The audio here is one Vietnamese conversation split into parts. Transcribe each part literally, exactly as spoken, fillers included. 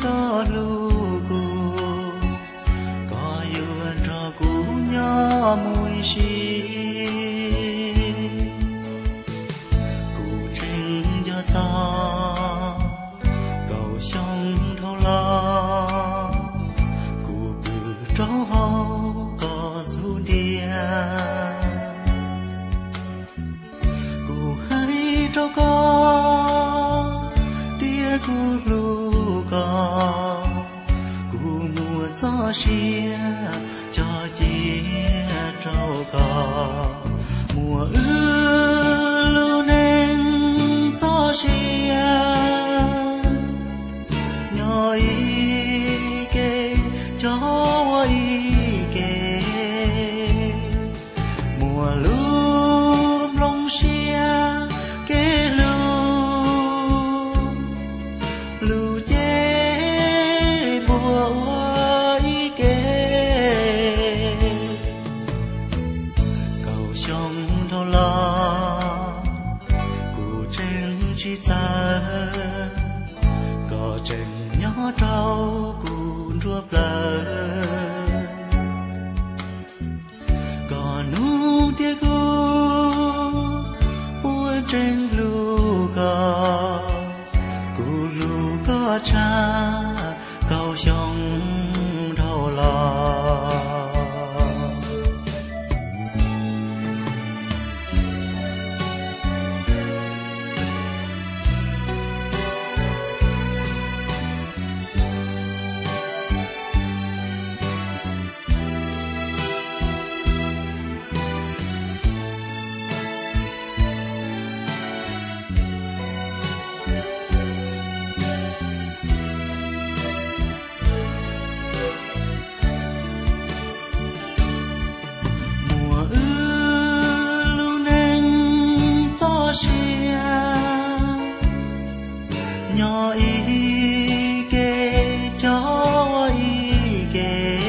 cho lu cu có yêu cho cú nhỏ mùi xì cú trình cho ta cầu sông thâu lo cú cử trâu hậu có du đia cú hay trâu có tia cú lu có cú mùa gió xia cho chia trâu có mùa ư lu nên gió xia nhỏ ý kê cho ý kê mùa lu lông xia kê lu lu chê mùa ý kê cầu sông thâu lo cụ trên chi xa có trên nhỏ trâu cụ ruột lờ có nu tia cu buồn trên lu có cụ lu có cha cầu sông thâu lo nhỏ ý kê cho ý kê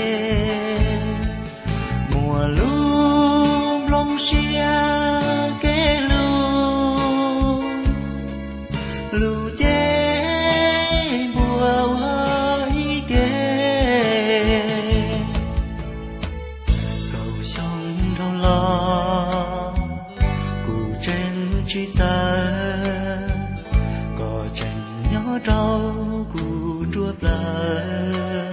mùa lu lông xia kê lu lu chê mùa ý kê cầu sông thâu lo cụ trên chi xa có tranh nhỏ trâu cụ ruột lờ